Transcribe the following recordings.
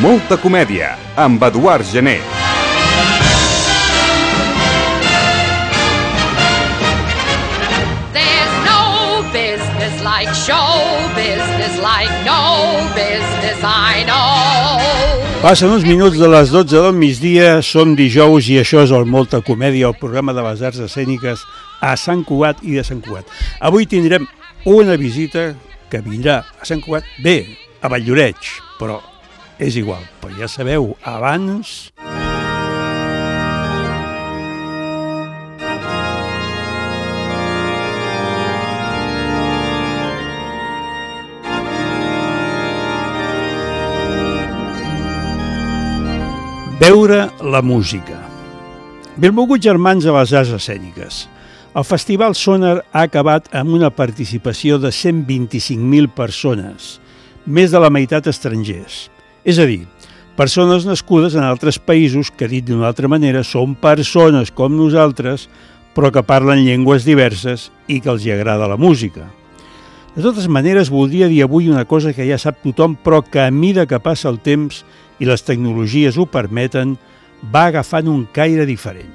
Molta comèdia, amb Eduard Gené. There's no business like show business, like no business I know. Passen uns minuts de les 12 del migdia, som dijous i això és el Molta Comèdia, el programa de les arts escèniques a Sant Cugat i de Sant Cugat. Avui tindrem una visita que vindrà a Sant Cugat, bé, a Valldoreix, però és igual, però ja sabeu, abans... Veure la música. Benvolguts germans a les arts escèniques. El Festival Sonar ha acabat amb una participació de 125.000 persones, més de la meitat estrangers. És a dir, persones nascudes en altres països que, dit d'una altra manera, són persones com nosaltres, però que parlen llengües diverses i que els hi agrada la música. De totes maneres, voldria dir avui una cosa que ja sap tothom, però que a mida que passa el temps i les tecnologies ho permeten, va agafant un caire diferent.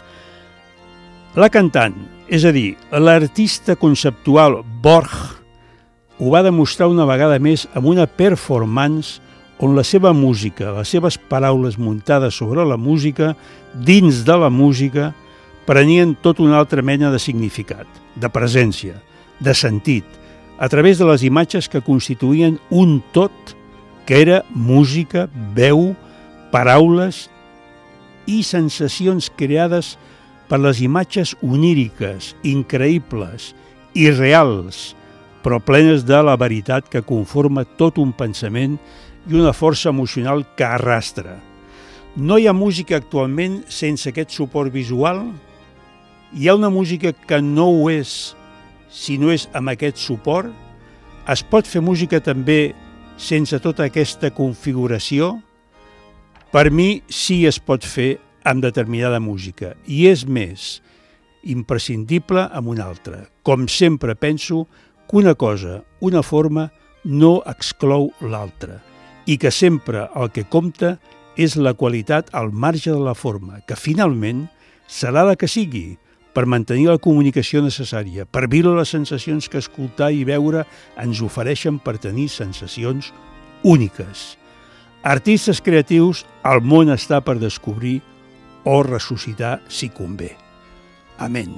La cantant, és a dir, l'artista conceptual Borg, ho va demostrar una vegada més amb una performance on la seva música, les seves paraules muntades sobre la música, dins de la música, prenien tota una altra mena de significat, de presència, de sentit, a través de les imatges que constituïen un tot que era música, veu, paraules i sensacions creades per les imatges oníriques, increïbles, irreals, però plenes de la veritat que conforma tot un pensament i una força emocional que arrastra. No hi ha música actualment sense aquest suport visual? Hi ha una música que no ho és si no és amb aquest suport? Es pot fer música també sense tota aquesta configuració? Per mi sí es pot fer amb determinada música, i és més, imprescindible amb una altra. Com sempre penso que una cosa, una forma, no exclou l'altra, i que sempre el que compta és la qualitat al marge de la forma, que finalment serà la que sigui, per mantenir la comunicació necessària, per viure les sensacions que escoltar i veure ens ofereixen per tenir sensacions úniques. Artistes creatius, el món està per descobrir o ressuscitar si convé. Amén.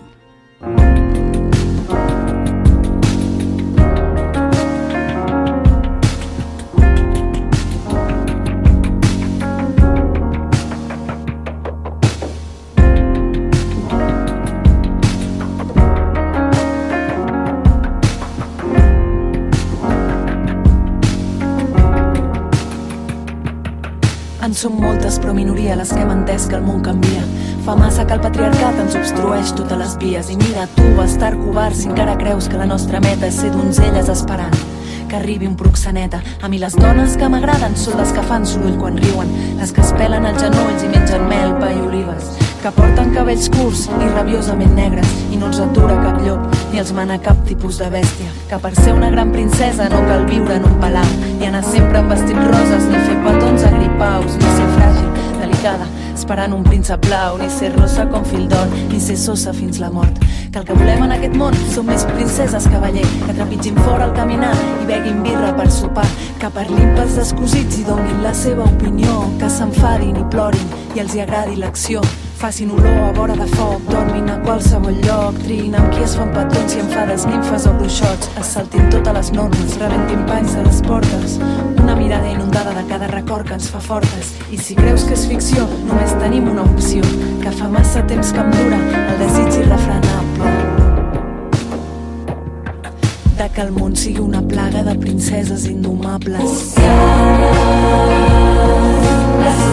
En som moltes, però minoria les que hem entès que el món canvia. Fa massa que el patriarcat ens obstrueix totes les vies. I mira, tu, bastard covard, si encara creus que la nostra meta és ser donzelles esperant que arribi un proxeneta. A mi les dones que m'agraden són les que fan soroll quan riuen, les que es pelen els genolls i mengen mel, pa i olives, que porten cabells curts i rabiosament negres i no els atura cap llop ni els mana cap tipus de bèstia, que per ser una gran princesa no cal viure en un palau ni anar sempre amb vestits roses ni fer petons agripaus, ni ser fràgil, delicada, esperant un príncep blau, ni ser rossa com fil d'or, ni ser sosa fins la mort. Que el que volem en aquest món som més princeses, cavaller, que trepitgin fora al caminar i beguin birra per sopar, que parlin pels descosits i donin la seva opinió, que s'enfadin i plorin i els hi agradi l'acció, facin olor a vora de foc, dormin a qualsevol lloc, triïn amb qui es fan petons i enfades, nimfes o bruixots, es saltin totes les normes, rebentin panys de les portes, una mirada inundada de cada record que ens fa fortes. I si creus que és ficció, només tenim una opció, que fa massa temps que em dura el desig irrefrenable de que el món sigui una plaga de princeses indomables. Les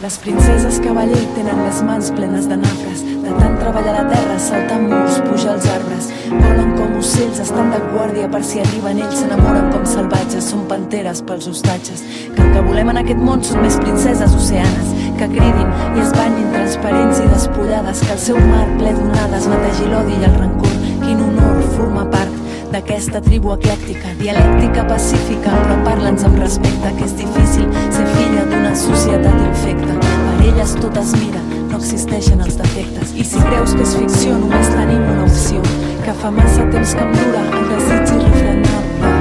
Les princeses cavaller tenen les mans plenes de nafres, de tant treballar la terra, saltar murs, pujar els arbres. Volen com ocells, estan de guàrdia per si arriben ells, s'enamoren com salvatges, són panteres pels hostatges. Que el que volem en aquest món són més princeses oceanes, que cridin i es banyin transparents i despullades, que el seu mar ple d'onades netegi l'odi i el rancor. Quin honor formar part d'aquesta tribu eclèctica, dialèctica pacífica, però parla'ns amb respecte, que és difícil ser filla d'una societat infecta. Per elles tot es mira, no existeixen els defectes. I si creus que és ficció, només tenim una opció, que fa massa temps que em dura el desig irrefrenable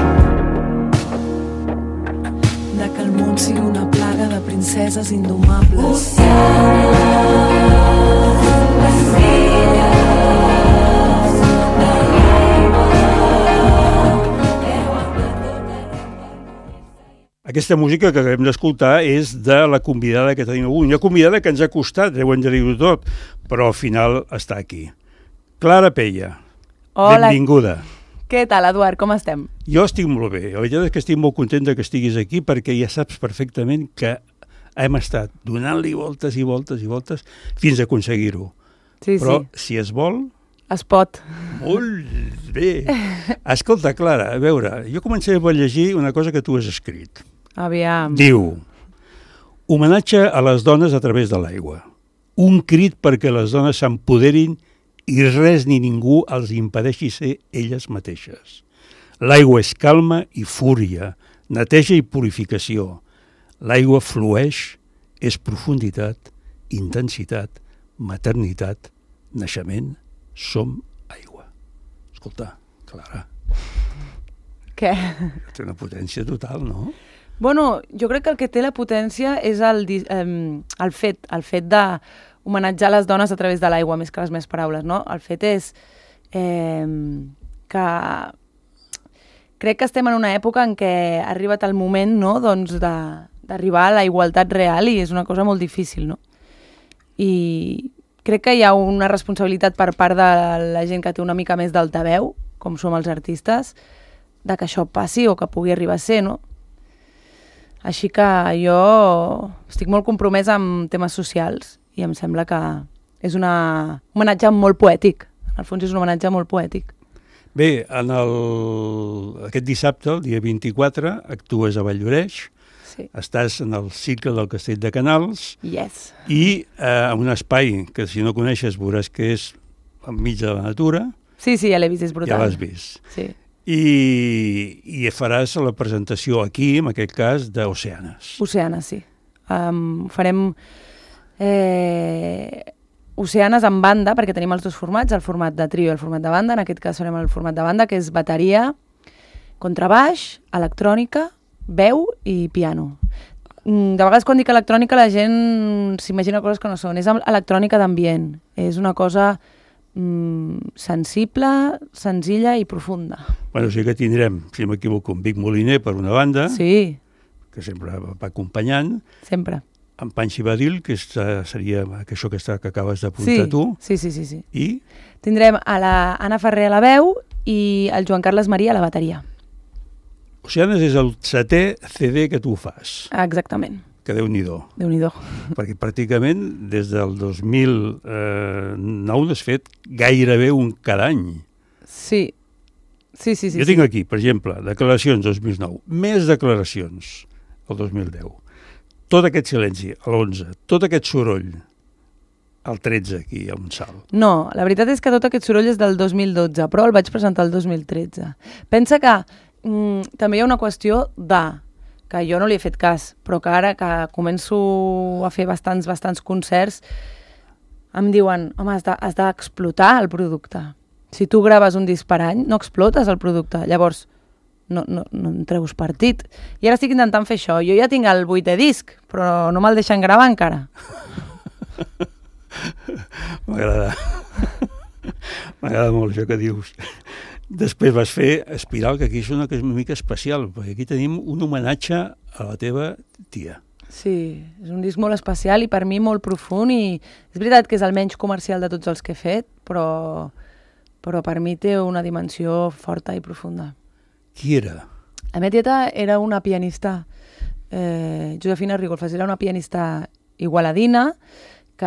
de que el món sigui una plaga de princeses indomables. Aquesta música que acabem d'escoltar és de la convidada que tenim avui. Una convidada que ens ha costat, ho hem de dir-ho tot, però al final està aquí. Clara Peya, hola. Benvinguda. Què tal, Eduard? Com estem? Jo estic molt bé. La veritat és que estic molt contenta que estiguis aquí perquè ja saps perfectament que hem estat donant-li voltes i voltes i voltes fins a aconseguir-ho. Sí, però sí. Si es vol... Es pot. Molt bé. Escolta, Clara, a veure, jo començaré a llegir una cosa que tu has escrit. Aviam. Diu: homenatge a les dones a través de l'aigua. Un crit perquè les dones s'empoderin i res ni ningú els impedeixi ser elles mateixes. L'aigua és calma i fúria, neteja i purificació. L'aigua flueix, és profunditat, intensitat, maternitat, naixement, som aigua. Escolta, Clara. Què? Té una potència total, no? Bueno, jo crec que el que té la potència és el fet de homenatjar les dones a través de l'aigua, més que les meves paraules, no? El fet és que crec que estem en una època en què ha arribat el moment, no?, doncs d'arribar a la igualtat real i és una cosa molt difícil, no? I crec que hi ha una responsabilitat per part de la gent que té una mica més d'altaveu, com som els artistes, de que això passi o que pugui arribar a ser, no? Així que jo estic molt compromesa amb temes socials i em sembla que és un homenatge molt poètic. En el fons és un homenatge molt poètic. Bé, aquest dissabte, el dia 24, actues a Valldoreix, sí. Estàs en el cicle del Castell de Canals, yes. I en un espai que, si no coneixes, veuràs que és enmig de la natura. Sí, ja l'he vist, és brutal. Ja l'has vist. Sí. I faràs la presentació aquí, en aquest cas, d'Oceanes. Oceanes, sí. Farem Oceanes en banda, perquè tenim els dos formats, el format de trio i el format de banda. En aquest cas farem el format de banda, que és bateria, contrabaix, electrònica, veu i piano. De vegades quan dic electrònica la gent s'imagina coses que no són. És electrònica d'ambient. És una cosa sensible, senzilla i profunda. Bueno, sí que tindrem, si no m'equivoco, en Vic Moliner per una banda, sí. Que sempre va acompanyant. Sempre. En Panxi Badil, que seria això que acabes d'apuntar tu. Sí. I? Tindrem a la Anna Ferrer a la veu i el Joan Carles Maria a la bateria. Oceanes és el 7è CD que tu fas. Exactament. Que Déu-n'hi-do. Déu-n'hi-do. Perquè pràcticament des del 2009 has fet gairebé un cada any. Sí. Jo tinc aquí, per exemple, declaracions 2009, més declaracions el 2010. Tot aquest silenci, l'11, tot aquest soroll, el 13 aquí, a un salt. No, la veritat és que tot aquest soroll és del 2012, però el vaig presentar el 2013. Pensa que també hi ha una qüestió que jo no li he fet cas, però que ara que començo a fer bastants concerts, em diuen, home, has d'explotar el producte. Si tu graves un disc per any, no explotes el producte. Llavors, no en treus partit. I ara estic intentant fer això. Jo ja tinc el 8è disc, però no me'l deixen gravar encara. M'agrada molt això que dius. Després vas fer Espiral, que aquí és una mica especial, perquè aquí tenim un homenatge a la teva tia. Sí, és un disc molt especial i per mi molt profund, i és veritat que és el menys comercial de tots els que he fet, però per mi té una dimensió forta i profunda. Qui era? La meva tieta era una pianista, Josefina Rigolfas, era una pianista igualadina, que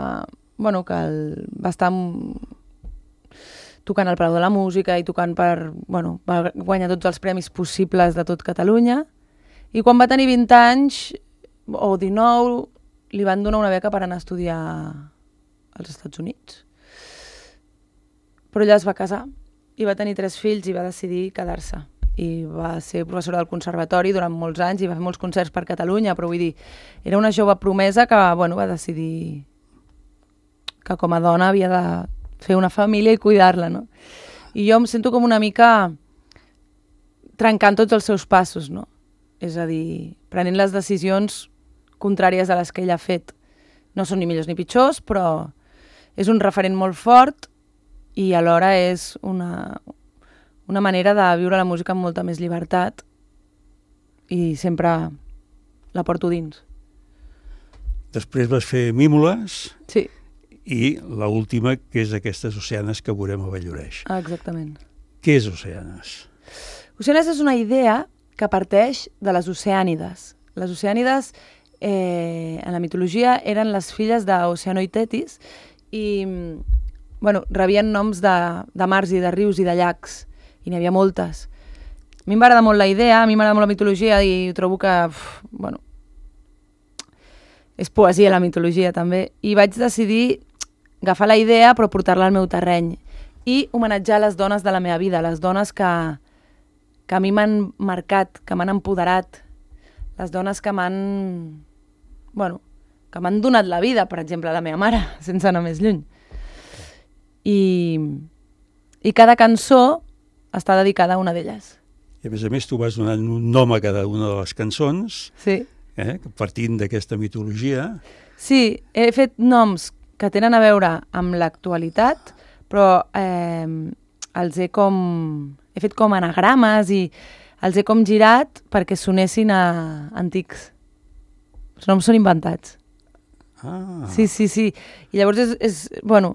va estar tocant al Palau de la Música i tocant va guanyar tots els premis possibles de tot Catalunya, i quan va tenir 20 anys, o 19, li van donar una beca per anar a estudiar als Estats Units. Però ella es va casar i va tenir 3 fills i va decidir quedar-se. I va ser professora del conservatori durant molts anys i va fer molts concerts per Catalunya, però vull dir, era una jove promesa que va decidir que com a dona havia de fer una família i cuidar-la, no? I jo em sento com una mica trencant tots els seus passos, no? És a dir, prenent les decisions contràries a les que ella ha fet. No són ni millors ni pitjors, però és un referent molt fort i alhora és una manera de viure la música amb molta més llibertat i sempre la porto dins. Després vas fer Mímoles. Sí. I l'última, que és aquestes Oceanes que veurem a Valloreix. Exactament. Què és Oceanes? Oceanes és una idea que parteix de les Oceànides. Les Oceànides, en la mitologia, eren les filles d'Oceano i Tetis i rebien noms de mars i de rius i de llacs, i n'hi havia moltes. A mi m'agrada molt la idea, a mi m'agrada molt la mitologia i trobo que, és poesia la mitologia també, i vaig decidir agafar la idea però portar-la al meu terreny i homenatjar les dones de la meva vida, les dones que a mi m'han marcat, que m'han empoderat, les dones que m'han donat la vida, per exemple, la meva mare, sense anar més lluny. I cada cançó està dedicada a una d'elles. I a més tu vas donant un nom a cada una de les cançons, sí. Partint d'aquesta mitologia. Sí, he fet noms que tenen a veure amb l'actualitat, però he fet com anagrames i els he com girat perquè sonessin a antics. Els noms són inventats. Ah. Sí. I llavors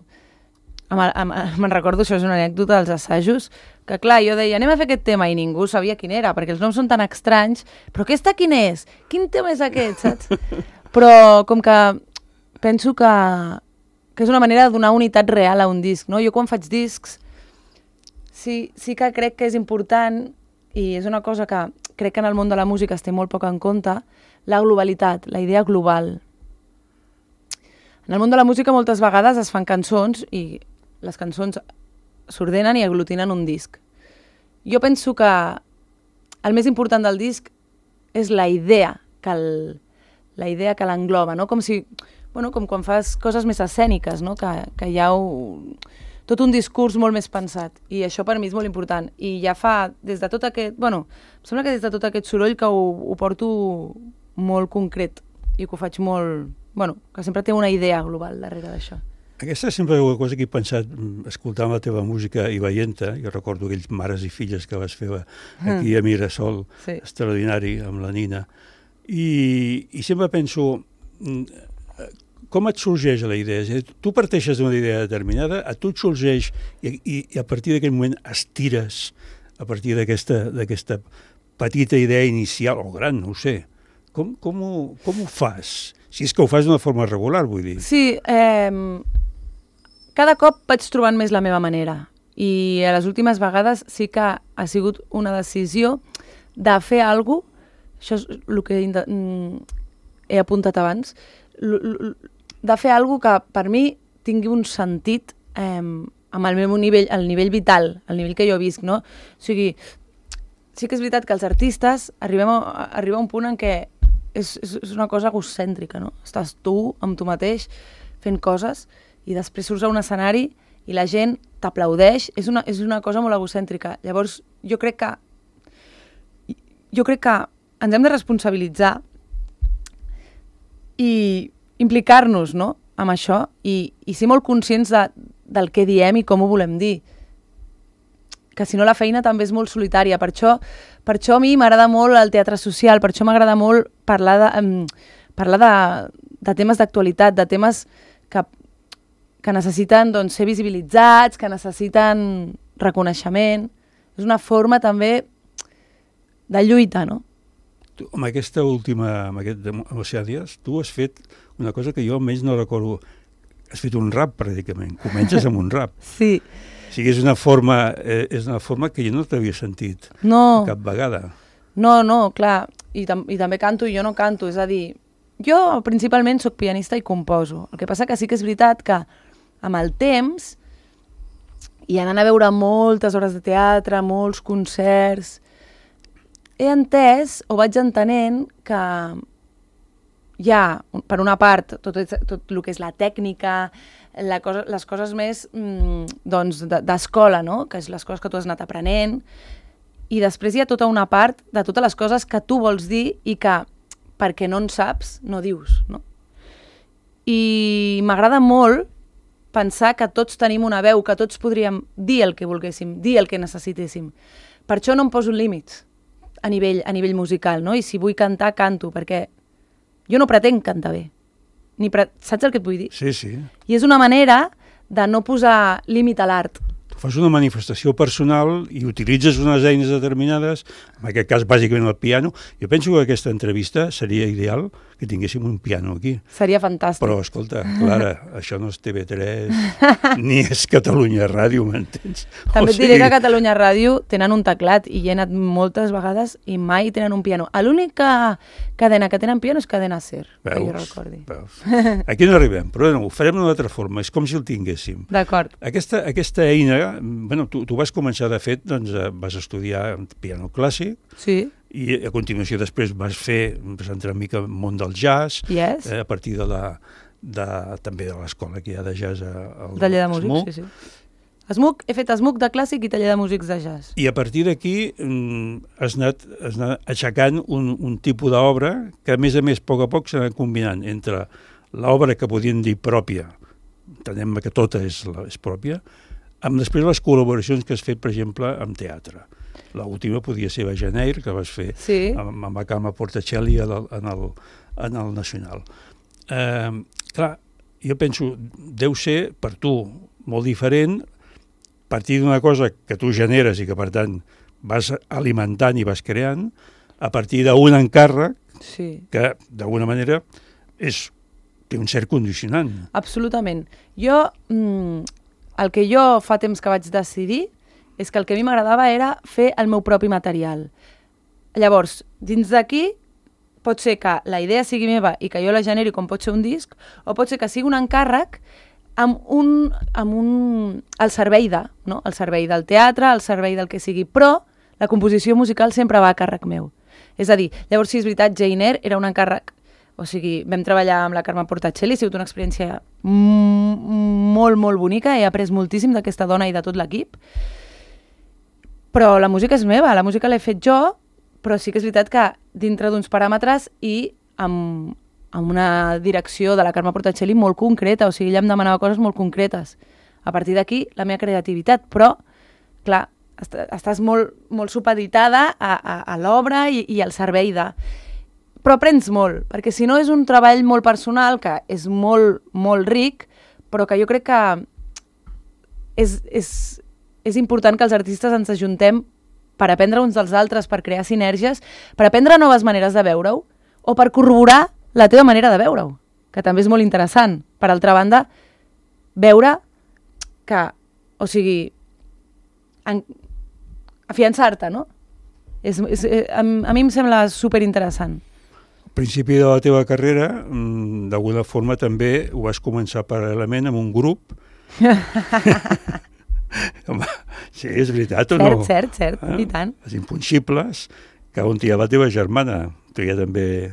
me'n recordo, això és una anècdota dels assajos, que clar, jo deia, anem a fer aquest tema, i ningú sabia quin era, perquè els noms són tan estranys, però aquesta quin és? Quin tema és aquest, saps? Però com que penso que és una manera de donar unitat real a un disc, no? Jo quan faig discs sí que crec que és important, i és una cosa que crec que en el món de la música es té molt poc en compte, la globalitat, la idea global. En el món de la música moltes vegades es fan cançons i les cançons s'ordenen i aglutinen un disc. Jo penso que el més important del disc és la idea que l'engloba, no? Com quan fas coses més escèniques, no? Que hi ha tot un discurs molt més pensat, i això per mi és molt important. I ja fa, des de tot aquest... em sembla que des de tot aquest soroll que ho porto molt concret i que ho faig molt... que sempre té una idea global darrere d'això. Aquesta és sempre una cosa que he pensat escoltant la teva música i veient-te. Jo recordo aquells Mares i filles que vas fer aquí a Mirasol, sí. Extraordinari, amb la Nina. I sempre penso, com et sorgeix la idea? Tu parteixes d'una idea determinada, a tu et sorgeix i a partir d'aquell moment estires a partir d'aquesta petita idea inicial, o gran, no ho sé. Com ho fas? Si és que ho fas d'una forma regular, vull dir. Sí, cada cop vaig trobant més la meva manera, i a les últimes vegades sí que ha sigut una decisió de fer alguna cosa, això és el que he apuntat abans, de fer alguna cosa que per mi tingui un sentit amb el meu nivell, el nivell vital, el nivell que jo visc, no? O sigui, sí que és veritat que els artistes arriba a un punt en què és una cosa egocèntrica, no? Estàs tu amb tu mateix fent coses i després surts a un escenari i la gent t'aplaudeix. És una cosa molt egocèntrica. Llavors, jo crec que ens hem de responsabilitzar i implicar-nos, no?, amb això i ser molt conscients del que diem i com ho volem dir. Que si no la feina també és molt solitària. Per això a mi m'agrada molt el teatre social, per això m'agrada molt parlar de temes d'actualitat, de temes que necessiten ser visibilitzats, que necessiten reconeixement. És una forma també de lluita, no? Amb aquesta última, amb aquest Oceànies, tu has fet una cosa que jo almenys no recordo. Has fet un rap, pràcticament. Comences amb un rap. Sí. O sigui, és una forma que jo no t'havia sentit cap vegada. No, clar. I també canto i jo no canto. És a dir, jo principalment sóc pianista i composo. El que passa que sí que és veritat que amb el temps i anant a veure moltes hores de teatre, molts concerts, he entès o vaig entenent que hi ha, per una part, tot el que és la tècnica, les coses més d'escola, no? Que és les coses que tu has anat aprenent, i després hi ha tota una part de totes les coses que tu vols dir i que, perquè no en saps, no dius, no? I m'agrada molt pensar que tots tenim una veu, que tots podríem dir el que volguéssim, dir el que necessitéssim. Per això no em poso límits a nivell musical, no? I si vull cantar, canto, perquè jo no pretenc cantar bé. Saps el que et vull dir? Sí, sí. I és una manera de no posar límit a l'art. Tu fas una manifestació personal i utilitzes unes eines determinades, en aquest cas bàsicament el piano. Jo penso que aquesta entrevista seria ideal que tinguéssim un piano aquí. Seria fantàstic. Però, escolta, Clara, això no és TV3 ni és Catalunya Ràdio, m'entens? També et diré que a Catalunya Ràdio tenen un teclat i hi he anat moltes vegades i mai tenen un piano. L'única cadena que tenen piano és Cadena SER, que jo recordi. Aquí no arribem, però no, ho farem d'una altra forma, és com si el tinguéssim. D'acord. Aquesta eina, bueno, tu vas començar, de fet, doncs, vas estudiar piano clàssic, sí. I a continuació després vas entrar una mica al món del jazz, yes. A partir també de l'escola que hi ha de jazz al taller de músics, sí. He fet SMUC de clàssic i taller de músics de jazz. I a partir d'aquí has anat aixecant un tipus d'obra que, a més, a poc a poc s'ha anat combinant entre l'obra que podien dir pròpia, entenem que tota és pròpia, amb després les col·laboracions que has fet, per exemple, amb teatre. L'última podia ser a Janeir, que vas fer amb la Carme Portacelli en el Nacional. Clar, jo penso, deu ser per tu molt diferent a partir d'una cosa que tu generes i que, per tant, vas alimentant i vas creant, a partir d'un encàrrec que, d'alguna manera, té un cert condicionant. Absolutament. El que jo fa temps que vaig decidir és que el que a mi m'agradava era fer el meu propi material. Llavors, dins d'aquí, pot ser que la idea sigui meva i que jo la generi com pot ser un disc, o pot ser que sigui un encàrrec al servei no? Al servei del teatre, al servei del que sigui, però la composició musical sempre va a càrrec meu. És a dir, llavors, sí, és veritat, Jane Eyre era un encàrrec, o sigui, vam treballar amb la Carme Portacelli, ha sigut una experiència molt, molt bonica, he après moltíssim d'aquesta dona i de tot l'equip, però la música és meva, la música l'he fet jo, però sí que és veritat que dintre d'uns paràmetres i amb una direcció de la Carme Portacelli molt concreta, o sigui, ella em demanava coses molt concretes. A partir d'aquí, la meva creativitat, però, clar, estàs molt, molt supeditada a l'obra i al servei de... Però aprens molt, perquè si no és un treball molt personal, que és molt, molt ric, però que jo crec que és important que els artistes ens ajuntem per aprendre uns dels altres, per crear sinergies, per aprendre noves maneres de veure-ho, o per corroborar la teva manera de veure-ho, que també és molt interessant. Per altra banda, veure que, o sigui, afiançar-te, no? A mi em sembla superinteressant. Al principi de la teva carrera, d'alguna forma també ho vas començar paral·lelament amb un grup. Sí, és veritat o no? Cert, i tant. Els Impunxibles, que on hi ha la teva germana, tu ja també...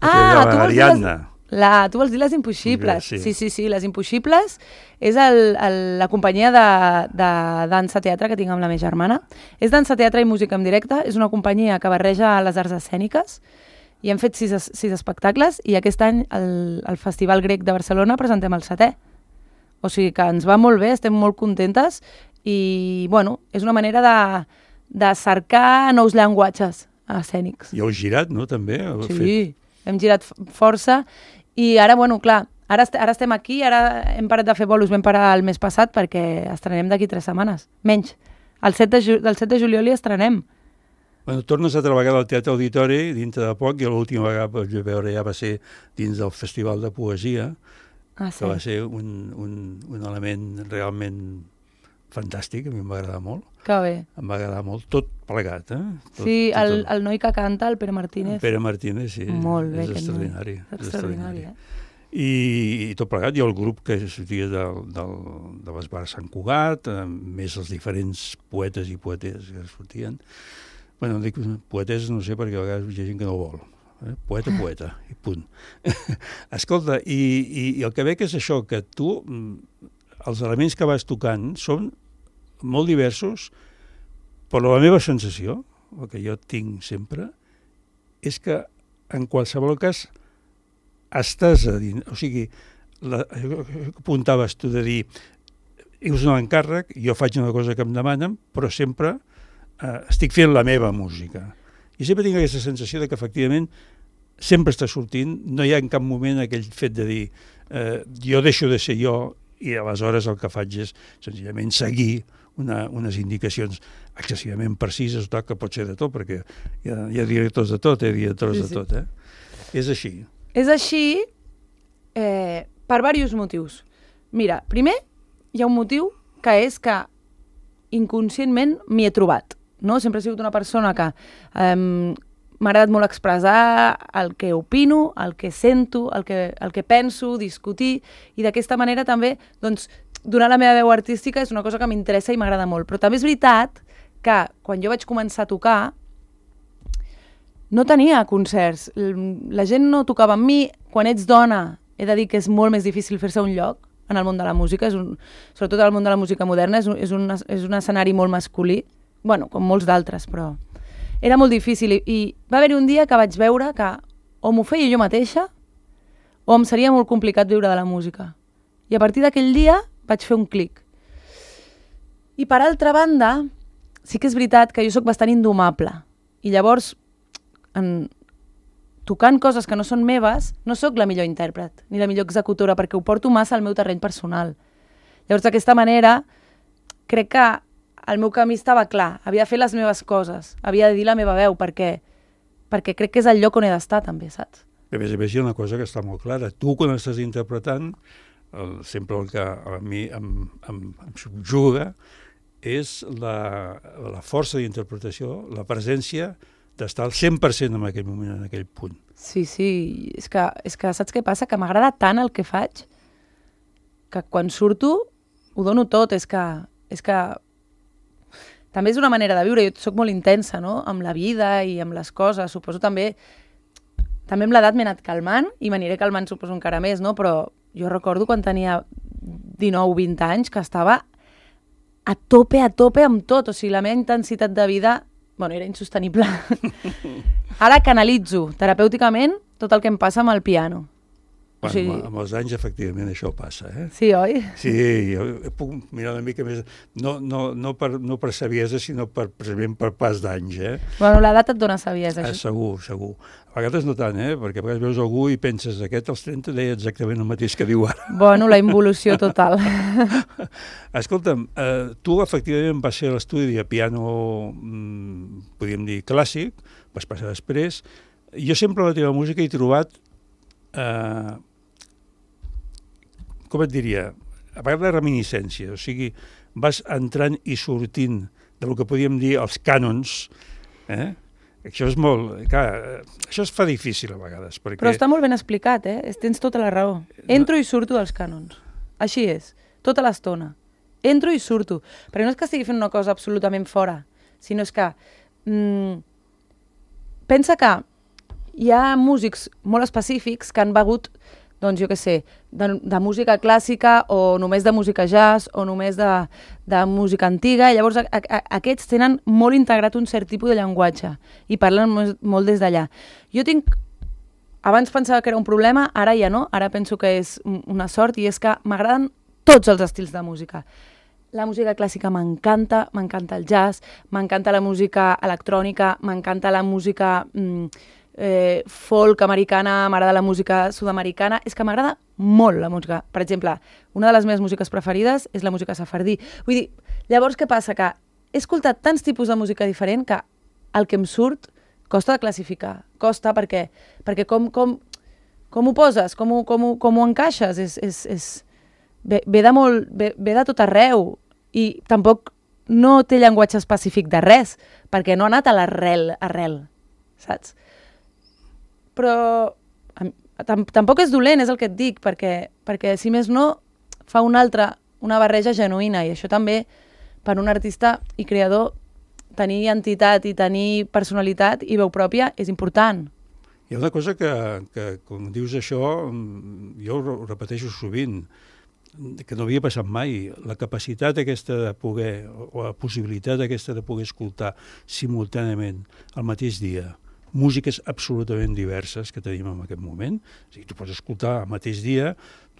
Tu vols dir Les Impossibles? Sí, Les Impossibles és la companyia de dansa-teatre que tinc amb la meva germana. És dansa-teatre i música en directe, és una companyia que barreja les arts escèniques i hem fet 6 espectacles i aquest any al Festival Grec de Barcelona presentem el 7è. O sigui que ens va molt bé, estem molt contentes i, bueno, és una manera de cercar nous llenguatges escènics. I heu girat, no, també? Sí, hem girat força i ara, bueno, clar, ara estem aquí, ara hem parat de fer bolos, vam parar el mes passat perquè estrenem d'aquí 3 setmanes, menys. Del 7 de juliol hi estrenem. Bueno, tornes altra vegada al Teatre Auditori, dintre de poc, i l'última vegada que vaig veure ja va ser dins del Festival de Poesia, que va ser un element realment fantàstic, a mi em va agradar molt. Que bé. Em va agradar molt, tot plegat, Tot, sí, el noi que canta, el Pere Martínez. Pere Martínez, sí. Molt bé. És extraordinari. Extraordinari, I tot plegat, hi ha el grup que sortia de l'Esbar Sant Cugat, més els diferents poetes i poetes que sortien. Bueno, dic poetes, no sé, perquè a vegades hi ha gent que no vol. Poeta, i punt. Escolta, i el que veig és això, que tu, els elements que vas tocant són molt diversos, però la meva sensació, el que jo tinc sempre, és que en qualsevol cas estàs a dins, o sigui, apuntaves tu de dir, és un encàrrec, jo faig una cosa que em demanen, però sempre estic fent la meva música. I sempre tinc aquesta sensació de que efectivament sempre està sortint, no hi ha en cap moment aquell fet de dir jo deixo de ser jo i aleshores el que faig és senzillament seguir unes indicacions excessivament precises, que pot ser de tot, perquè hi ha directors de tot, directors de tot. És així. És així per diversos motius. Mira, primer hi ha un motiu que és que inconscientment m'hi he trobat. No? Sempre he sigut una persona que m'ha agradat molt expressar el que opino, el que sento, el que penso, discutir, i d'aquesta manera també doncs, donar la meva veu artística és una cosa que m'interessa i m'agrada molt. Però també és veritat que quan jo vaig començar a tocar no tenia concerts, la gent no tocava amb mi. Quan ets dona, he de dir que és molt més difícil fer-se un lloc en el món de la música, sobretot en el món de la música moderna, és un escenari molt masculí, bueno, com molts d'altres, però era molt difícil. I va haver-hi un dia que vaig veure que o m'ho feia jo mateixa o em seria molt complicat viure de la música. I a partir d'aquell dia vaig fer un clic. I per altra banda, sí que és veritat que jo sóc bastant indomable. I llavors, tocant coses que no són meves, no sóc la millor intèrpret ni la millor executora, perquè ho porto massa al meu terreny personal. Llavors, d'aquesta manera, crec que el meu camí estava clar. Havia de fer les meves coses, havia de dir la meva veu, perquè crec que és el lloc on he d'estar, també, saps? A més, hi ha una cosa que està molt clara. Tu, quan estàs interpretant, sempre el que a mi em subjuga és la força d'interpretació, la presència d'estar al 100% en aquell moment, en aquell punt. Sí, és que saps què passa? Que m'agrada tant el que faig que quan surto ho dono tot. És que també és una manera de viure. Jo soc molt intensa, no?, amb la vida i amb les coses. Suposo també amb l'edat m'he anat calmant i m'aniré calmant, suposo, encara més, no? Però jo recordo quan tenia 19-20 anys que estava a tope amb tot. O sigui, la meva intensitat de vida era insostenible. Ara canalitzo terapèuticament tot el que em passa amb el piano. Bueno, o sigui, amb els anys, efectivament, això passa, Sí, oi? Sí, jo puc mirar una mica més, no per saviesa, sinó precisament per pas d'anys, Bueno, l'edat et dona saviesa, això. Segur. A vegades no tant, perquè a vegades veus algú i penses, aquest als 30 deia exactament el mateix que diu ara. Bueno, la involució total. Escolta'm, tu efectivament vas ser a l'estudi de piano, podríem dir, clàssic, vas passar després. Jo sempre a la teva música he trobat com et diria, a part de reminiscència, o sigui, vas entrant i sortint del que podíem dir els cànons, Això és molt... Clar, això es fa difícil a vegades, perquè... Però està molt ben explicat, tens tota la raó. Entro i surto dels cànons. Així és, tota l'estona. Entro i surto. Perquè no és que estigui fent una cosa absolutament fora, sinó és que... pensa que hi ha músics molt específics que han begut, doncs jo què sé, de música clàssica o només de música jazz o només de música antiga, i llavors aquests tenen molt integrat un cert tipus de llenguatge i parlen molt des d'allà. Jo tinc... Abans pensava que era un problema, ara ja no, ara penso que és una sort, i és que m'agraden tots els estils de música. La música clàssica m'encanta el jazz, m'encanta la música electrònica, m'encanta la música... folk americana, m'agrada la música sud-americana, és que m'agrada molt la música. Per exemple, una de les meves músiques preferides és la música safardí. Vull dir, llavors què passa? Que he escoltat tants tipus de música diferent que el que em surt costa de classificar. Costa perquè com ho poses? Com ho encaixes? Ve de tot arreu i tampoc no té llenguatge específic de res, perquè no ha anat a l'arrel, saps? Però tampoc és dolent, és el que et dic, perquè si més no fa una barreja genuïna, i això també per un artista i creador tenir identitat i tenir personalitat i veu pròpia és important. Hi ha una cosa que quan dius això, jo ho repeteixo sovint, que no havia passat mai, la capacitat aquesta de poder, o la possibilitat aquesta de poder escoltar simultàniament al mateix dia músiques absolutament diverses que tenim en aquest moment. O sigui, tu pots escoltar al mateix dia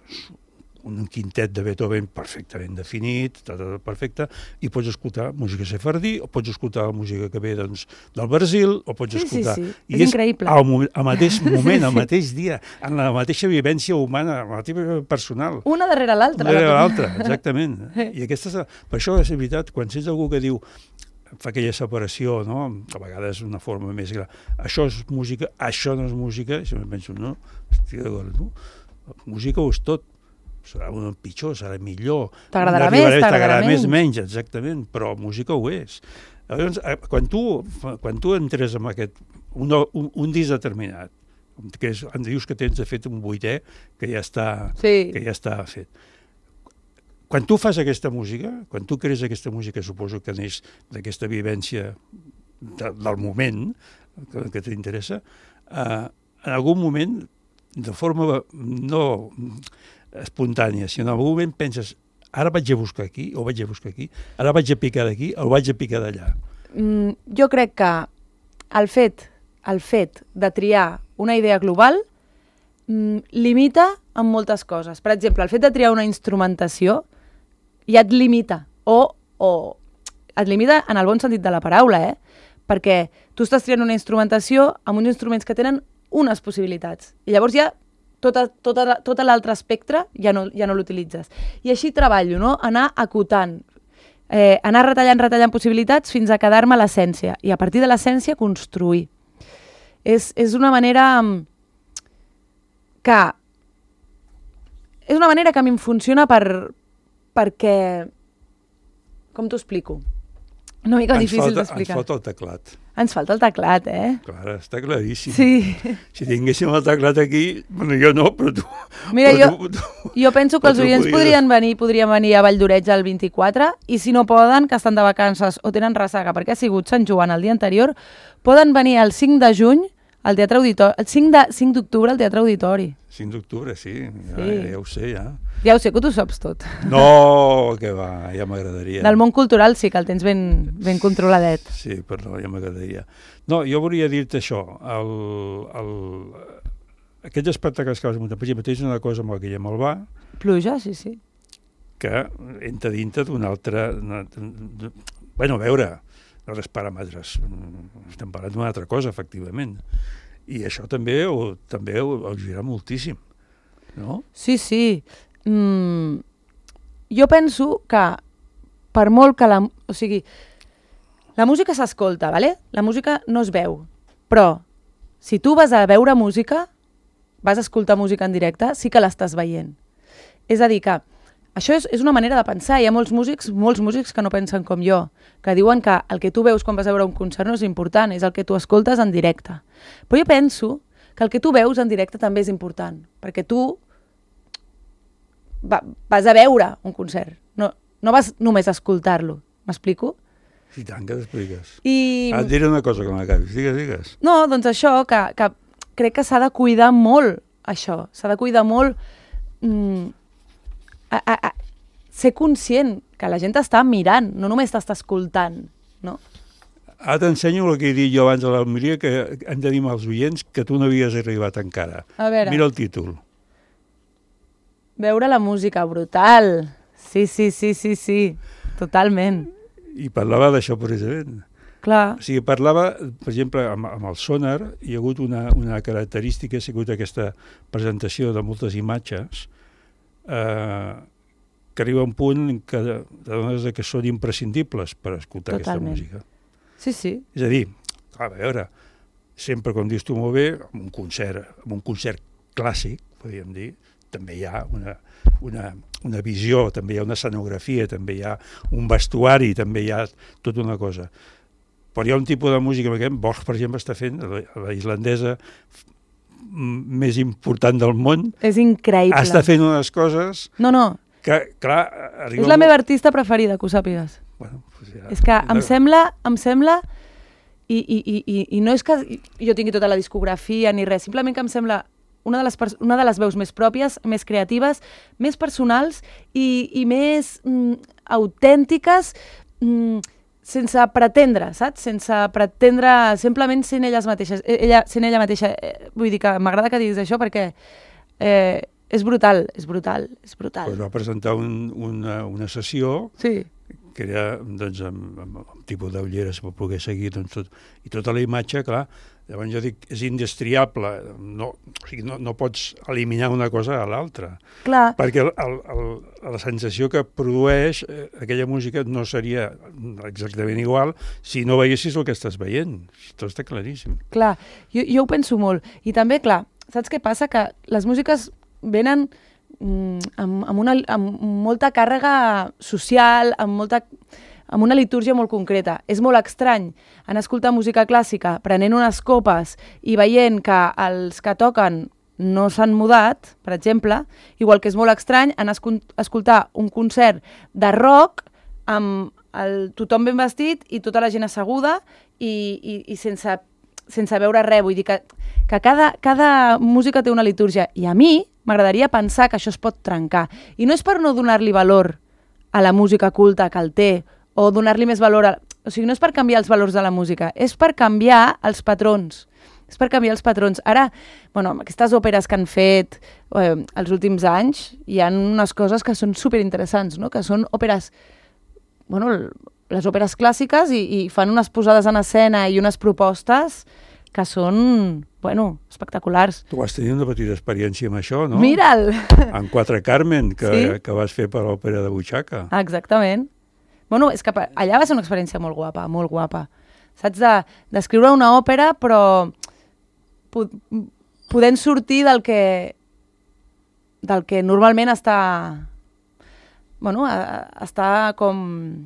un quintet de Beethoven perfectament definit, tot perfecte, i pots escoltar música sefardí, o pots escoltar la música que ve del Brasil, o pots escoltar... Sí. És increïble. Al mateix moment, al mateix dia, en la mateixa vivència humana, la mateixa personal. Una darrere l'altra. Una darrere l'altra, exactament. I per això és veritat, quan sents algú que diu fa aquella separació, no? A vegades d'una forma més gran. Això és música, això no és música, i sempre penso, no, estic d'acord, no? La música ho és tot. Serà pitjor, serà millor. T'agradarà més, t'agradarà menys, exactament, però música ho és. Llavors, quan tu entres en un disc determinat, que dius que tens de fet un 8è que ja està fet. Quan tu fas aquesta música, quan tu crees aquesta música, suposo que neix d'aquesta vivència del moment que t'interessa, en algun moment, de forma no espontània, si en algun moment penses ara vaig a buscar aquí, o vaig a buscar aquí, ara vaig a picar d'aquí, o vaig a picar d'allà. Jo crec que el fet de triar una idea global limita en moltes coses. Per exemple, el fet de triar una instrumentació ja et limita, o et limita en el bon sentit de la paraula, perquè tu estàs triant una instrumentació amb uns instruments que tenen unes possibilitats, i llavors ja tot l'altre espectre ja no l'utilitzes. I així treballo, no? Anar acotant, anar retallant possibilitats fins a quedar-me a l'essència, i a partir de l'essència construir. És una manera que a mi em funciona perquè... Com t'ho explico? Una mica difícil d'explicar. Ens falta el teclat. Ens falta el teclat, Clar, està claríssim. Sí. Si tinguéssim el teclat aquí, bueno, jo no, però tu... Mira, jo penso que els oients podrien venir a Valldoreix el 24, i si no poden, que estan de vacances o tenen ressaca perquè ha sigut Sant Joan el dia anterior, poden venir el 5 de juny al Teatre Auditori, el 5 d'octubre al Teatre Auditori. 5 d'octubre, sí. Ja ho sé, ja. Ja ho sé, que tu saps tot. No, que va, ja m'agradaria. Del món cultural sí que el tens ben controladet. Sí, però ja m'agradaria. No, jo volia dir-te això. Aquests espectacles que vas muntar, per exemple, tens una cosa amb la que ja me'l va... Pluja, sí. Que entra dintre d'una altra... Bueno, a veure, els paràmetres. Estem parlant d'una altra cosa, efectivament. I això també ho ajudarà moltíssim, no? Sí. Jo penso que per molt que o sigui, la música s'escolta, ¿vale? La música no es veu, però si tu vas a veure música, vas a escoltar música en directe, sí que l'estàs veient. És a dir, que això és una manera de pensar. Hi ha molts músics que no pensen com jo, que diuen que el que tu veus quan vas a veure un concert no és important, és el que tu escoltes en directe. Però jo penso que el que tu veus en directe també és important, perquè tu vas a veure un concert, no vas només a escoltar-lo. M'explico? I tant que t'expliques. Et diré una cosa com acabis, digues. No, doncs això, que crec que s'ha de cuidar molt, això. S'ha de cuidar molt ser conscient que la gent t'està mirant, no només t'està escoltant, no? Ara t'ensenyo el que he dit jo abans a l'Almeria, que hem de dir als oients que tu no havies arribat encara. A veure. Mira el títol. Veure la música, brutal. Sí, totalment. I parlava d'això precisament. Clar. O sigui, parlava, per exemple, amb el sonar, hi ha hagut una característica, ha sigut aquesta presentació de moltes imatges, que arriba a un punt que són imprescindibles per escoltar aquesta música. Sí. És a dir, clar, a veure, sempre, com dius tu molt bé, en un concert clàssic, podríem dir, també hi ha una visió, també hi ha una escenografia, també hi ha un vestuari, també hi ha tota una cosa. Però hi ha un tipus de música, perquè Bach, per exemple, està fent, la islandesa més important del món. És increïble. Està fent unes coses... No. Que, clar... És la meva artista preferida, que ho sàpigues. Bueno, pues ja... És que em sembla... I no és que jo tingui tota la discografia ni res, simplement que em sembla una de les veus més pròpies, més creatives, més personals i més autèntiques, sense pretendre, saps? Sense pretendre, simplement sent elles mateixes. Sent ella mateixa. Vull dir que m'agrada que diguis això perquè és brutal. Pues va presentar una sessió... Sí. Que era doncs, amb tipus d'ulleres per poder seguir doncs, i tota la imatge, clar, llavors jo dic, és indestriable, no pots eliminar una cosa a l'altra, perquè la sensació que produeix aquella música no seria exactament igual si no veiessis el que estàs veient, tot està claríssim. Clar, jo ho penso molt, i també, clar, saps què passa? Que les músiques venen amb molta càrrega social, amb una litúrgia molt concreta. És molt estrany en escoltar música clàssica prenent unes copes i veient que els que toquen no s'han mudat, per exemple, igual que és molt estrany en escoltar un concert de rock amb tothom ben vestit i tota la gent asseguda i sense veure res. Vull dir que cada música té una litúrgia i a mi m'agradaria pensar que això es pot trencar. I no és per no donar-li valor a la música culta que el té, o donar-li més valor O sigui, no és per canviar els valors de la música, és per canviar els patrons. Ara, bueno, amb aquestes òperes que han fet els últims anys, hi ha unes coses que són superinteressants, no? Que són òperes, bueno, les òperes clàssiques i fan unes posades en escena i unes propostes que són, bueno, espectaculars. Tu vas tenir una petita experiència amb això, no? Mira'l! En Quatre Carmen, que vas fer per l'òpera de Butxaca. Exactament. Bueno, és que allà va ser una experiència molt guapa, molt guapa. Saps? D'escriure una òpera, però podent sortir del que normalment està... Bueno, està com...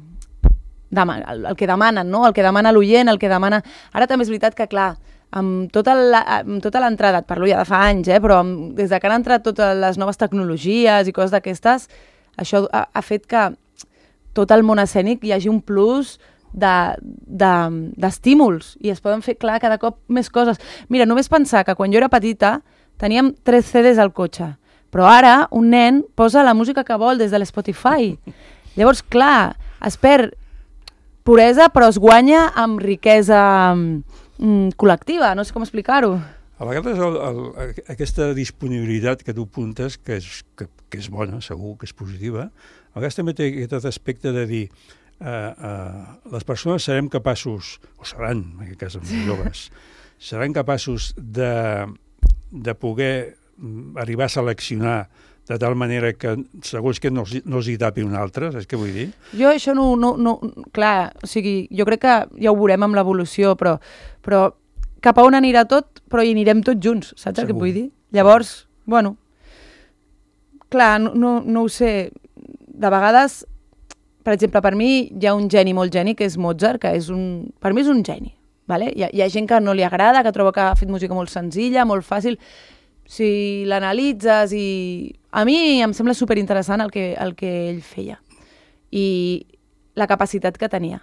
el que demanen, no? El que demana l'oient, el que demana... Ara també és veritat que, clar, amb tota l'entrada, et parlo ja de fa anys, però des de que han entrat totes les noves tecnologies i coses d'aquestes, això ha fet que tot el món escènic hi hagi un plus d'estímuls i es poden fer, clar, cada cop més coses. Mira, només pensar que quan jo era petita teníem 3 CDs al cotxe, però ara un nen posa la música que vol des de l'Spotify. Llavors, clar, es perd puresa però es guanya amb riquesa col·lectiva, no sé com explicar-ho. A vegades aquesta disponibilitat que tu apuntes, que és bona, segur que és positiva, a vegades també té aquest aspecte de dir les persones serem capaços, o seran, en aquest cas amb joves, seran capaços de poder arribar a seleccionar de tal manera que segons que no els hi tapi un altre, saps què vull dir? Jo això no... Clar, o sigui, jo crec que ja ho veurem amb l'evolució, però cap a on anirà tot, però hi anirem tots junts, saps el que vull dir? Llavors, bueno, clar, no ho sé. De vegades, per exemple, per mi hi ha un geni molt geni, que és Mozart, que per mi és un geni. Vale? Hi ha gent que no li agrada, que troba que ha fet música molt senzilla, molt fàcil. Si l'analitzes i... A mi em sembla superinteressant el que ell feia i la capacitat que tenia.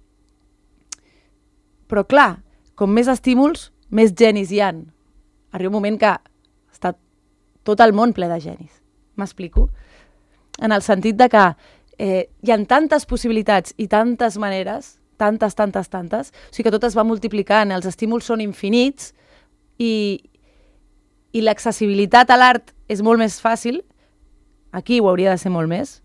Però clar, com més estímuls, més genis hi ha. Arriba un moment que està tot el món ple de genis. M'explico? En el sentit de que hi ha tantes possibilitats i tantes maneres, tantes, o sigui que tot es va multiplicant, els estímuls són infinits i l'accessibilitat a l'art és molt més fàcil, aquí ho hauria de ser molt més.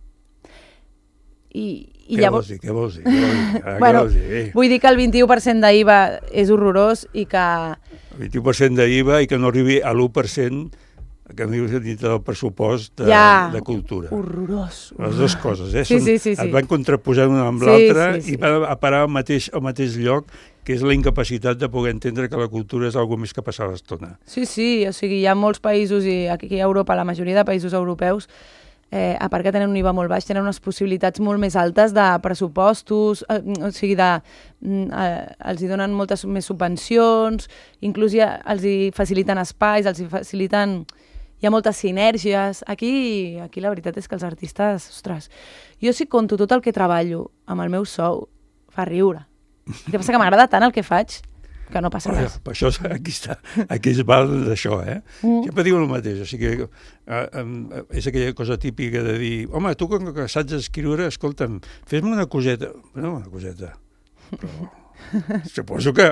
Què vols dir? Bueno, vull dir que el 21% d'IVA és horrorós i que... El 21% d'IVA i que no arribi a l'1% que no arribi dintre del pressupost de cultura. Horrorós. Les dues coses, Sí. Es van contraposar una amb l'altra i van a parar al mateix lloc que és la incapacitat de poder entendre que la cultura és alguna més que passar l'estona. Sí, o sigui, hi ha molts països, i aquí a Europa, la majoria de països europeus, a part que tenen un IVA molt baix, tenen unes possibilitats molt més altes de pressupostos, o sigui, els hi donen moltes més subvencions, inclús els hi faciliten espais, els hi faciliten... Hi ha moltes sinergies. Aquí la veritat és que els artistes, ostres, jo si conto tot el que treballo amb el meu sou, fa riure. El que passa que m'agrada tant el que faig que no passa res. Per això aquí es val d'això, Sempre diu el mateix, o sigui, és aquella cosa típica de dir, home, tu com que saps escriure, escolta'm, fes-me una coseta. No, una coseta, però suposo que...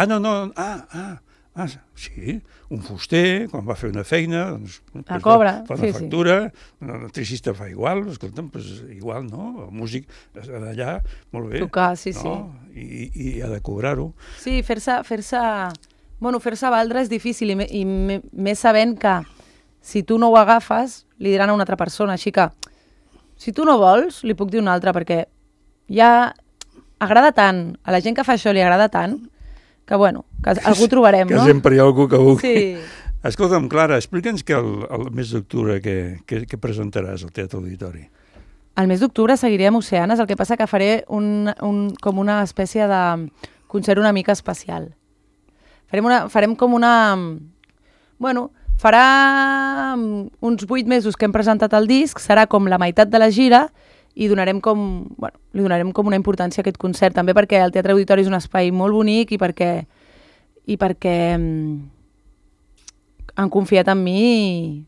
sí, un fuster, quan va fer una feina, doncs, cobra, fa una factura, un electricista fa igual, escolta'm, doncs igual, no? El músic ha d'allà, molt bé. Tocar, sí. I ha de cobrar-ho. Sí, fer-se valdre és difícil, i més sabent que si tu no ho agafes, li diran a una altra persona, així que si tu no vols, li puc dir una altra, perquè ja agrada tant, a la gent que fa això li agrada tant, que bueno, que algú trobarem, no? Que sempre hi ha algú que vulgui. Sí. Escolta'm, Clara, explica'ns que el mes d'octubre què presentaràs al Teatre Auditori. El mes d'octubre seguiré amb Oceanes, el que passa que faré com una espècie de concert una mica especial. Farem com una... Bueno, farà uns 8 mesos que hem presentat el disc, serà com la meitat de la gira, i li donarem com una importància a aquest concert, també perquè el Teatre Auditori és un espai molt bonic i perquè han confiat en mi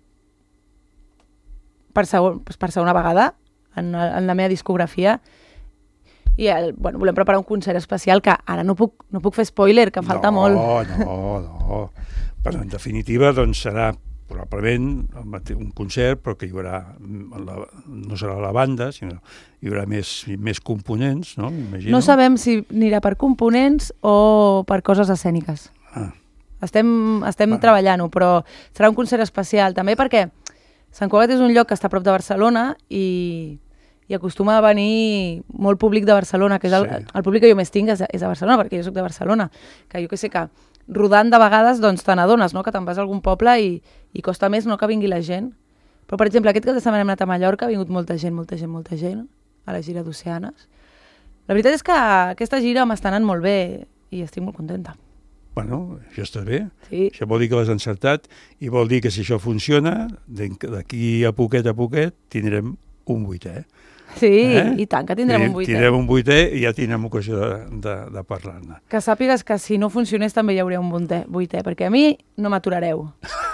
per segona vegada en la meva discografia, i volem preparar un concert especial que ara no puc fer spoiler, que falta molt. No. Però en definitiva doncs serà probablement un concert, però que hi haurà, no serà la banda, sinó hi haurà més components, no? M'imagino. No sabem si anirà per components o per coses escèniques. Estem treballant-ho, però serà un concert especial, també perquè Sant Cugat és un lloc que està a prop de Barcelona i acostuma a venir molt públic de Barcelona, que és el públic que jo més tinc és de Barcelona, perquè jo soc de Barcelona, que jo que sé que rodant de vegades doncs te n'adones, no? Que te'n vas a algun poble i costa més no que vingui la gent. Però, per exemple, aquest cap de setmana hem anat a Mallorca, ha vingut molta gent a la gira d'Oceanes. La veritat és que aquesta gira m'està anant molt bé i estic molt contenta. Bueno, això està bé. Sí. Això vol dir que l'has encertat i vol dir que si això funciona, d'aquí a poquet tindrem un 8è. Sí, i tant, que tindrem un 8è. Tindrem un 8è i ja tindrem ocasió de parlar-ne. Que sàpigues que si no funcionés també hi hauria un 8è, perquè a mi no m'aturareu.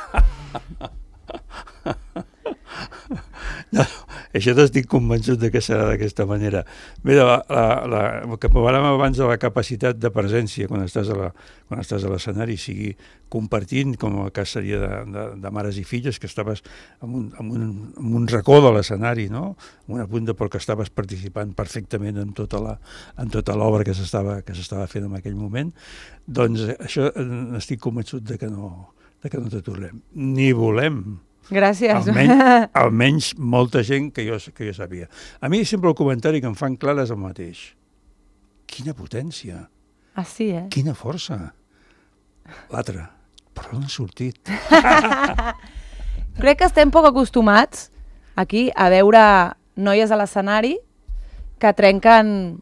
No, això t'estic convençut que serà d'aquesta manera. Mira, que parlàvem abans de la capacitat de presència quan estàs a l'escenari, sigui compartint, com el cas seria de Mares i filles, que estaves en un racó de l'escenari, no? En una punta, però que estaves participant perfectament en tota l'obra que s'estava fent en aquell moment. Doncs això n'estic convençut que no t'aturem. Ni volem. Gràcies. Almenys molta gent que jo sabia. A mi sempre el comentari que em fan clar és el mateix. Quina potència. Ah, sí, Quina força. L'altre, per on ha sortit? Crec que estem poc acostumats aquí a veure noies a l'escenari que trenquen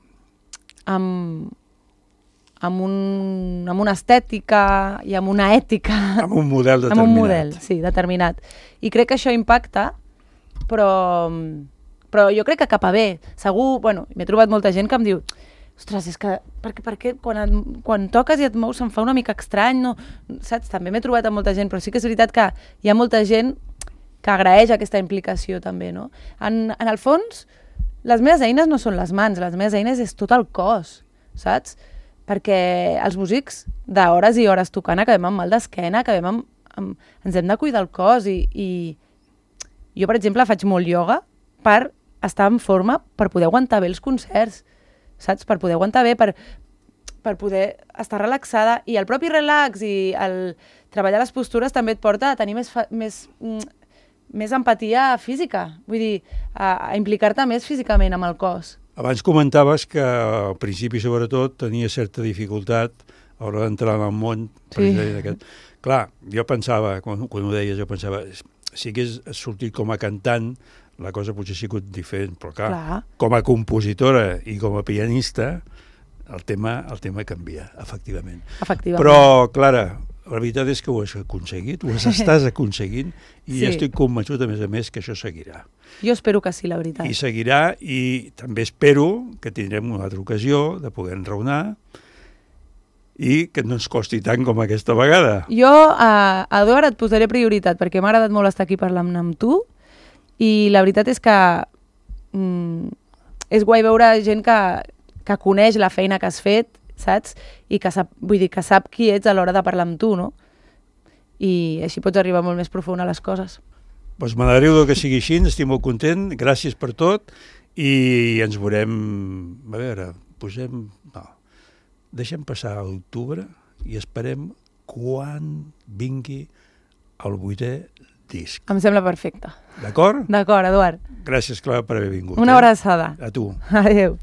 amb una estètica i amb una ètica. Amb un model determinat. Amb un model, sí, determinat. I crec que això impacta, però jo crec que cap a bé. Segur, m'he trobat molta gent que em diu ostres, és que perquè quan toques i et mous se'm fa una mica estrany, no? Saps? També m'he trobat amb molta gent, però sí que és veritat que hi ha molta gent que agraeix aquesta implicació també, no? En el fons, les meves eines no són les mans, les meves eines és tot el cos, saps? Perquè els músics d'hores i hores tocant acabem amb mal d'esquena, ens hem de cuidar el cos i jo, per exemple, faig molt ioga per estar en forma, per poder aguantar bé els concerts, saps? Per poder aguantar bé, per poder estar relaxada, i el propi relax i el treballar les postures també et porta a tenir més empatia física, vull dir, a implicar-te més físicament amb el cos. Abans comentaves que al principi, sobretot, tenia certa dificultat a l'hora d'entrar en el món. Sí. Clar, jo pensava, quan ho deies, jo pensava, si hagués sortit com a cantant, la cosa potser ha sigut diferent, però clar, com a compositora i com a pianista, el tema canvia, efectivament. Però, Clara, la veritat és que ho has aconseguit, ho estàs aconseguint, i estic convençut, a més, que això seguirà. Jo espero que sí, la veritat. I seguirà, i també espero que tindrem una altra ocasió de poder enraonar i que no ens costi tant com aquesta vegada. Jo, Eduard, et posaré prioritat, perquè m'ha agradat molt estar aquí parlant amb tu, i la veritat és que és guai veure gent que coneix la feina que has fet, saps? I que sap, vull dir, que sap qui ets a l'hora de parlar amb tu, no? I així pots arribar molt més profund a les coses. Doncs m'alegro que sigui així, estic molt content, gràcies per tot, i ens veurem, a veure, deixem passar l'octubre i esperem quan vingui el 8è disc. Em sembla perfecte. D'acord? D'acord, Eduard. Gràcies, Clara, per haver vingut. Una abraçada. A tu. Adéu.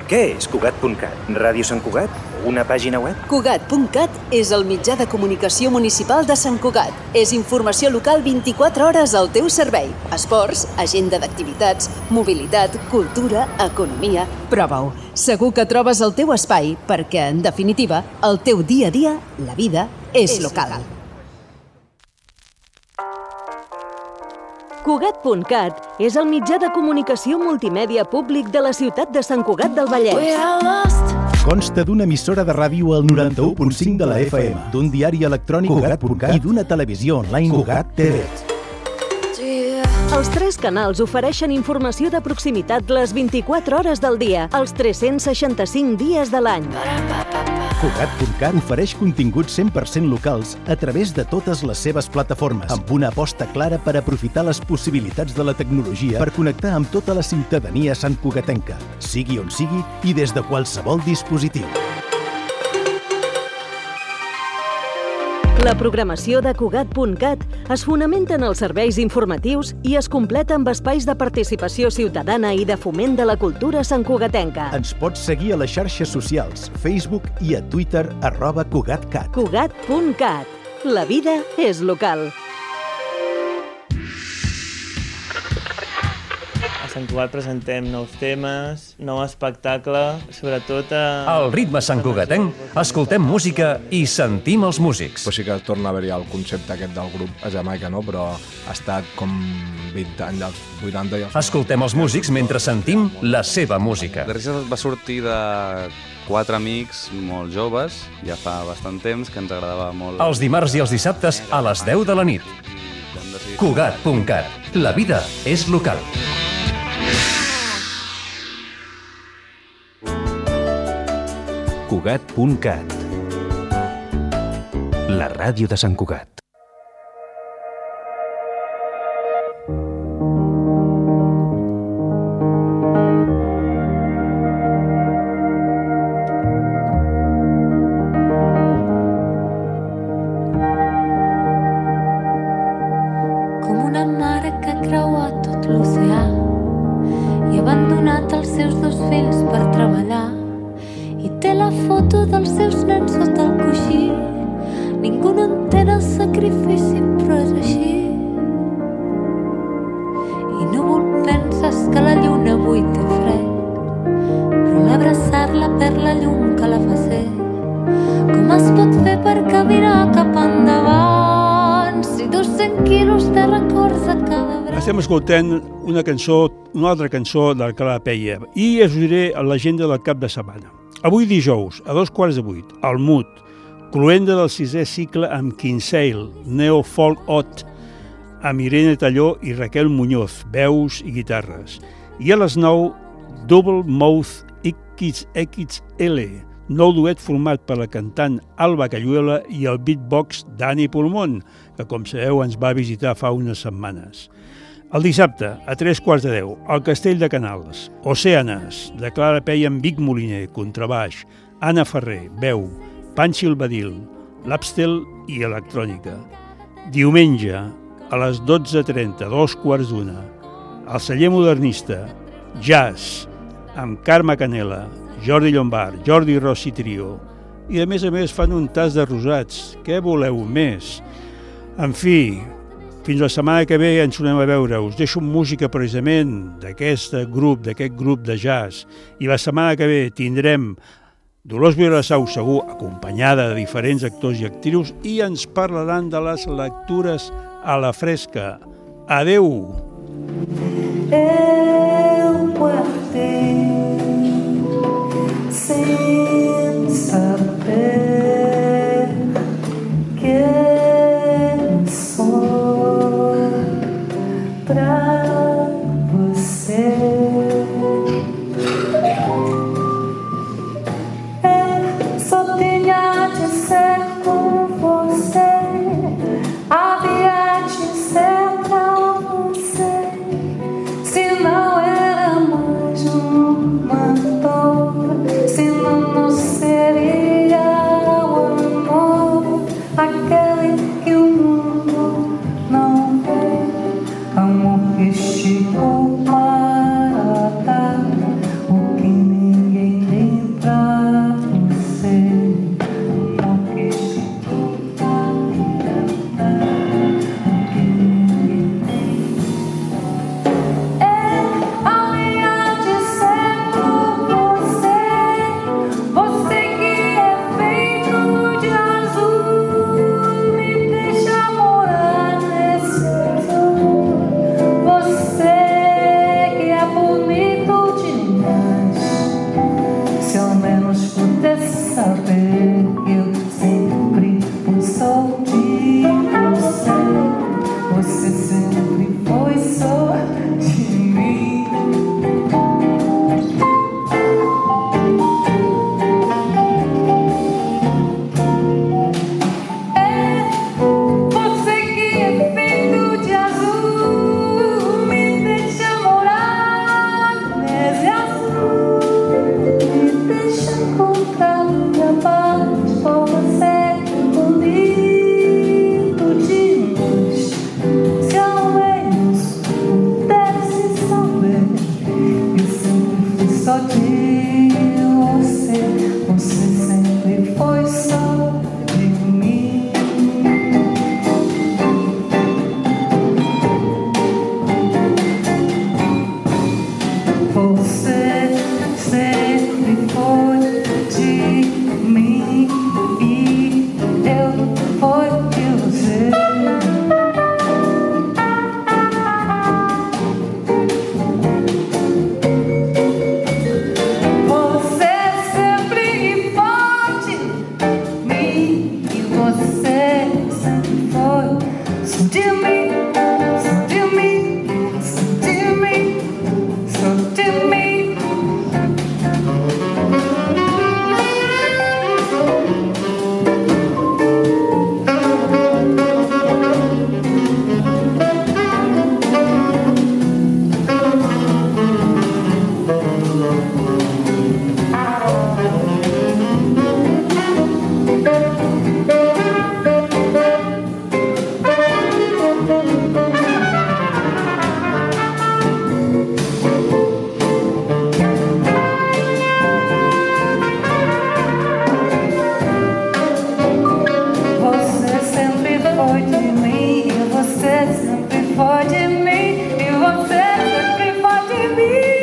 Què és Cugat.cat? Ràdio Sant Cugat? Una pàgina web? Cugat.cat és el mitjà de comunicació municipal de Sant Cugat. És informació local 24 hores al teu servei. Esports, agenda d'activitats, mobilitat, cultura, economia... Prova-ho. Segur que trobes el teu espai perquè, en definitiva, el teu dia a dia, la vida, és local. Cugat.cat és el mitjà de comunicació multimèdia públic de la ciutat de Sant Cugat del Vallès. Consta d'una emissora de ràdio al 91.5 de la FM, d'un diari electrònic Cugat.cat i d'una televisió online Cugat TV. Els 3 canals ofereixen informació de proximitat les 24 hores del dia, els 365 dies de l'any. Cugat.cat ofereix continguts 100% locals a través de totes les seves plataformes, amb una aposta clara per aprofitar les possibilitats de la tecnologia per connectar amb tota la ciutadania santcugatenca, sigui on sigui i des de qualsevol dispositiu. La programació de Cugat.cat es fonamenta en els serveis informatius i es completa amb espais de participació ciutadana i de foment de la cultura santcugatenca. Ens pots seguir a les xarxes socials, Facebook i a Twitter @CugatCat. Cugat.cat. La vida és local. A Sant Cugat presentem nous temes, nou espectacle, sobretot a... Al ritme santcugatenc, escoltem música i sentim els músics. Però sí que torna a haver-hi el concepte aquest del grup a Jamaica, no? Però ha estat com 20 anys, als 80 i als... Escoltem els músics mentre sentim la seva música. The Risses va sortir de 4 amics molt joves, ja fa bastant temps, que ens agradava molt... Els dimarts i els dissabtes a les 10 de la nit. Cugat.cat. La vida és local. Cugat.cat. La ràdio de Sant Cugat. Com una mare que ha creuat tot l'oceà i ha abandonat els seus 2 fills per treballar. I té la foto dels seus nens sota el coixí. Ningú no entén el sacrifici, però és així. I núvol, penses que la lluna avui té fred, però l'abraçar-la perd la llum que la fa ser. Com es pot fer per caminar cap endavant si 200 quilos de records a cada braç? Estem escoltant una altra cançó del Cala Peia i us diré l'agenda del cap de setmana. Avui dijous, a 7:15, al Mut, cloenda del 6è cicle amb Kinsale, Neo Folk Odd, amb Irene Talló i Raquel Muñoz, veus i guitarres. I a les 9, Double Mouth XXL, nou duet format per la cantant Alba Cayuela i el beatbox Dani Pulmón, que com sabeu ens va visitar fa unes setmanes. El dissabte, a 7:15, al Castell de Canals, Océanes, de Clara Peia amb Vic Moliner, contrabaix, Anna Ferrer, veu, Panxi el Badil, l'Abstel i electrònica. Diumenge, a les 12:30, 2:15, al Celler Modernista, jazz, amb Carme Canela, Jordi Llombard, Jordi Rossi Trio. I a més fan un tas de rosats. Què voleu més? En fi, fins la setmana que ve ens tornem a veure. Us deixo música precisament d'aquest grup de jazz. I la setmana que ve tindrem Dolors Vilassau segur, acompanyada de diferents actors i actrius, i ens parlaran de les lectures a la fresca. Adeu! Eu guardei sem saber quem sou pra você. Eu só tinha de ser com você, havia de ser pra você, senão de mim e você sempre foge de mim.